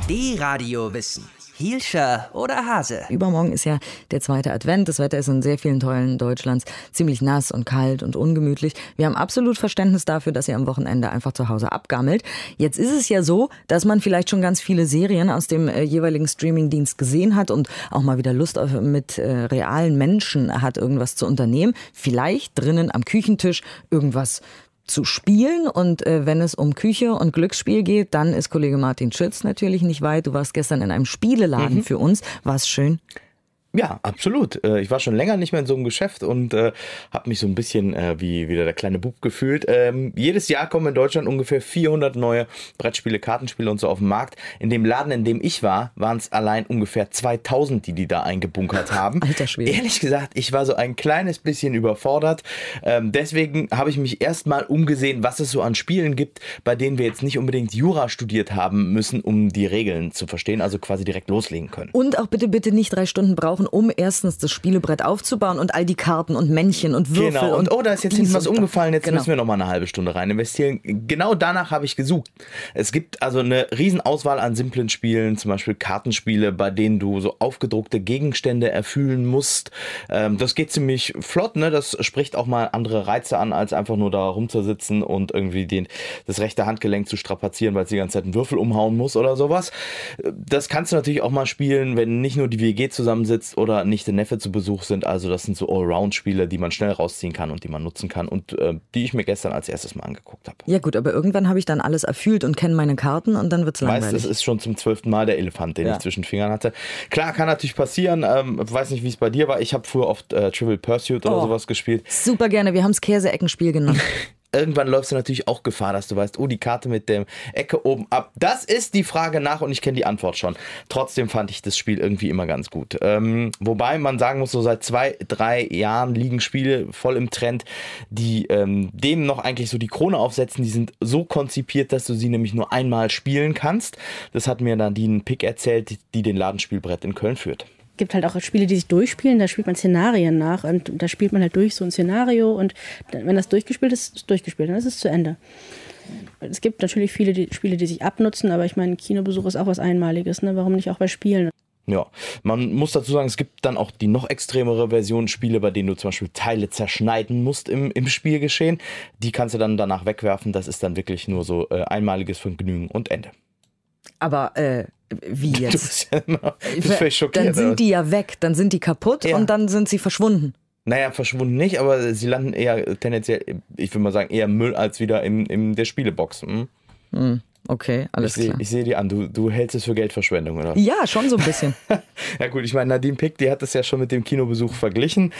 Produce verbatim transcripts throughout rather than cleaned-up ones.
D-Radio-Wissen. Hielscher oder Hase? Übermorgen ist ja der zweite Advent. Das Wetter ist in sehr vielen Teilen Deutschlands ziemlich nass und kalt und ungemütlich. Wir haben absolut Verständnis dafür, dass ihr am Wochenende einfach zu Hause abgammelt. Jetzt ist es ja so, dass man vielleicht schon ganz viele Serien aus dem äh, jeweiligen Streamingdienst gesehen hat und auch mal wieder Lust auf, mit äh, realen Menschen hat, irgendwas zu unternehmen. Vielleicht drinnen am Küchentisch irgendwas zu spielen. Und äh, wenn es um Küche und Glücksspiel geht, dann ist Kollege Martin Schütz natürlich nicht weit. Du warst gestern in einem Spieleladen mhm. für uns. War es schön? Ja, absolut. Ich war schon länger nicht mehr in so einem Geschäft und äh, habe mich so ein bisschen äh, wie wieder der kleine Bub gefühlt. Ähm, jedes Jahr kommen in Deutschland ungefähr vierhundert neue Brettspiele, Kartenspiele und so auf den Markt. In dem Laden, in dem ich war, waren es allein ungefähr zweitausend, die die da eingebunkert haben. Alter Schwede. Ehrlich gesagt, ich war so ein kleines bisschen überfordert. Ähm, deswegen habe ich mich erstmal umgesehen, was es so an Spielen gibt, bei denen wir jetzt nicht unbedingt Jura studiert haben müssen, um die Regeln zu verstehen, also quasi direkt loslegen können. Und auch bitte, bitte nicht drei Stunden brauchen, um erstens das Spielebrett aufzubauen und all die Karten und Männchen und Würfel. Genau, und, und oh, da ist jetzt hinten was umgefallen, jetzt genau. müssen wir noch mal eine halbe Stunde rein investieren. Genau danach habe ich gesucht. Es gibt also eine Riesenauswahl an simplen Spielen, zum Beispiel Kartenspiele, bei denen du so aufgedruckte Gegenstände erfüllen musst. Ähm, das geht ziemlich flott, ne? Das spricht auch mal andere Reize an, als einfach nur da rumzusitzen und irgendwie den, das rechte Handgelenk zu strapazieren, weil es die ganze Zeit einen Würfel umhauen muss oder sowas. Das kannst du natürlich auch mal spielen, wenn nicht nur die W G zusammensitzt oder Nichte, Neffe zu Besuch sind. Also das sind so Allround-Spiele, die man schnell rausziehen kann und die man nutzen kann und äh, die ich mir gestern als erstes mal angeguckt habe. Ja gut, aber irgendwann habe ich dann alles erfüllt und kenne meine Karten und dann wird es langweilig. Weißt, das ist schon zum zwölften Mal der Elefant, den ja. ich zwischen den Fingern hatte. Klar, kann natürlich passieren. Ähm, weiß nicht, wie es bei dir war. Ich habe früher oft äh, Trivial Pursuit oder oh, sowas gespielt. Super gerne. Wir haben es Käse-Eckenspiel genannt. Irgendwann läufst du natürlich auch Gefahr, dass du weißt, oh, die Karte mit der Ecke oben ab. Das ist die Frage nach und ich kenne die Antwort schon. Trotzdem fand ich das Spiel irgendwie immer ganz gut. Ähm, wobei man sagen muss, so seit zwei, drei Jahren liegen Spiele voll im Trend, die ähm, dem noch eigentlich so die Krone aufsetzen. Die sind so konzipiert, dass du sie nämlich nur einmal spielen kannst. Das hat mir Nadine Pick erzählt, die, die den Ladenspielbrett in Köln führt. Es gibt halt auch Spiele, die sich durchspielen, da spielt man Szenarien nach und da spielt man halt durch so ein Szenario und wenn das durchgespielt ist, ist es durchgespielt, dann ist es zu Ende. Es gibt natürlich viele die Spiele, die sich abnutzen, aber ich meine, Kinobesuch ist auch was Einmaliges, ne? Warum nicht auch bei Spielen? Ja, man muss dazu sagen, es gibt dann auch die noch extremere Version Spiele, bei denen du zum Beispiel Teile zerschneiden musst im, im Spielgeschehen. Die kannst du dann danach wegwerfen, das ist dann wirklich nur so äh, einmaliges Vergnügen und Ende. Aber äh, wie jetzt? Du bist ja immer, bist völlig schockiert, dann sind die ja weg, dann sind die kaputt ja. und dann sind sie verschwunden. Naja, verschwunden nicht, aber sie landen eher tendenziell, ich würde mal sagen, eher Müll als wieder in, in der Spielebox. Hm? Hm. Okay, alles ich klar. Seh, ich sehe dir an, du, du hältst es für Geldverschwendung, oder? Ja, schon so ein bisschen. Ja gut, ich meine, Nadine Pick, die hat das ja schon mit dem Kinobesuch verglichen.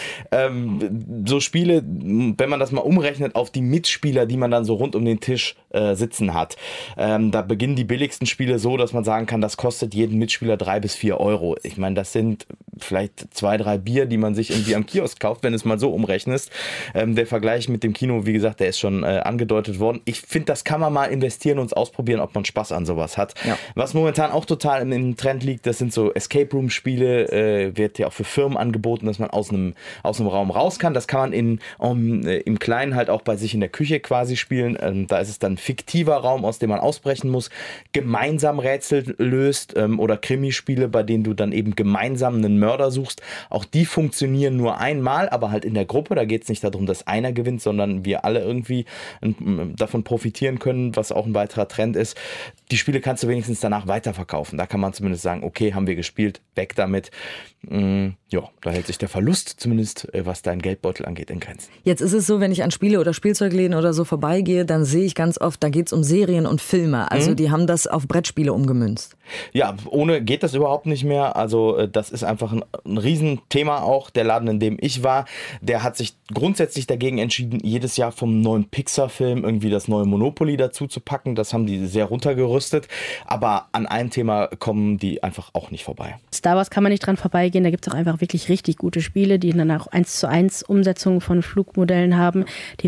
Ähm, so Spiele, wenn man das mal umrechnet auf die Mitspieler, die man dann so rund um den Tisch äh, sitzen hat, ähm, da beginnen die billigsten Spiele so, dass man sagen kann, das kostet jeden Mitspieler drei bis vier Euro. Ich meine, das sind vielleicht zwei, drei Bier, die man sich irgendwie am Kiosk kauft, wenn du es mal so umrechnest. Ähm, der Vergleich mit dem Kino, wie gesagt, der ist schon äh, angedeutet worden. Ich finde, das kann man mal investieren und es ausprobieren, ob man Spaß an sowas hat. Ja. Was momentan auch total im, im Trend liegt, das sind so Escape Room Spiele, äh, wird ja auch für Firmen angeboten, dass man aus einem aus einem Raum raus kann. Das kann man in, um, äh, im Kleinen halt auch bei sich in der Küche quasi spielen. Ähm, da ist es dann ein fiktiver Raum, aus dem man ausbrechen muss, gemeinsam Rätsel löst ähm, oder Krimispiele, bei denen du dann eben gemeinsam einen Mörder suchst. Auch die funktionieren nur einmal, aber halt in der Gruppe. Da geht es nicht darum, dass einer gewinnt, sondern wir alle irgendwie äh, davon profitieren können, was auch ein weiterer Trend ist. Die Spiele kannst du wenigstens danach weiterverkaufen. Da kann man zumindest sagen, okay, haben wir gespielt, weg damit. Mm, ja, da hält sich der Verlust zumindest, was deinen Geldbeutel angeht, in Grenzen. Jetzt ist es so, wenn ich an Spiele- oder Spielzeugläden oder so vorbeigehe, dann sehe ich ganz oft, da geht es um Serien und Filme. Also mhm. die haben das auf Brettspiele umgemünzt. Ja, ohne geht das überhaupt nicht mehr. Also das ist einfach ein, ein Riesenthema auch. Der Laden, in dem ich war, der hat sich grundsätzlich dagegen entschieden, jedes Jahr vom neuen Pixar-Film irgendwie das neue Monopoly dazu zu packen. Das haben die sehr runtergerüstet. Aber an einem Thema kommen die einfach auch nicht vorbei. Star Wars kann man nicht dran vorbeigehen. Da gibt es auch einfach wirklich richtig gute Spiele, die dann auch eins zu eins Umsetzungen von Flugmodellen haben, die wirklich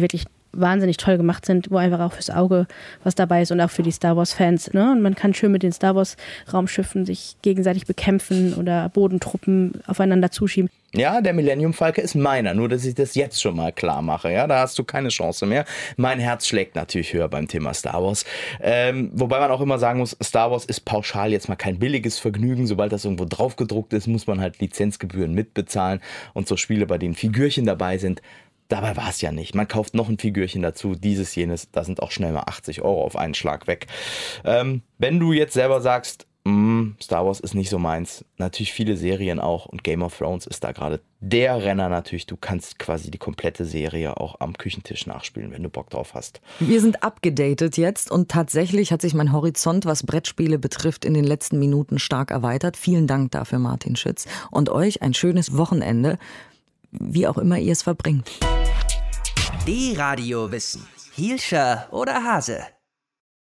wahnsinnig toll gemacht sind, wo einfach auch fürs Auge was dabei ist und auch für die Star Wars-Fans. Ne? Und man kann schön mit den Star Wars-Raumschiffen sich gegenseitig bekämpfen oder Bodentruppen aufeinander zuschieben. Ja, der Millennium Falke ist meiner, nur dass ich das jetzt schon mal klar mache. Ja, da hast du keine Chance mehr. Mein Herz schlägt natürlich höher beim Thema Star Wars. Ähm, wobei man auch immer sagen muss, Star Wars ist pauschal jetzt mal kein billiges Vergnügen. Sobald das irgendwo draufgedruckt ist, muss man halt Lizenzgebühren mitbezahlen. Und so Spiele, bei denen Figürchen dabei sind, dabei war es ja nicht. Man kauft noch ein Figürchen dazu, dieses, jenes, da sind auch schnell mal achtzig Euro auf einen Schlag weg. Ähm, wenn du jetzt selber sagst, mm, Star Wars ist nicht so meins, natürlich viele Serien auch und Game of Thrones ist da gerade der Renner natürlich. Du kannst quasi die komplette Serie auch am Küchentisch nachspielen, wenn du Bock drauf hast. Wir sind abgedatet jetzt und tatsächlich hat sich mein Horizont, was Brettspiele betrifft, in den letzten Minuten stark erweitert. Vielen Dank dafür, Martin Schütz. Und euch ein schönes Wochenende, wie auch immer ihr es verbringt. Die Radiowissen. Hielscher oder Hase?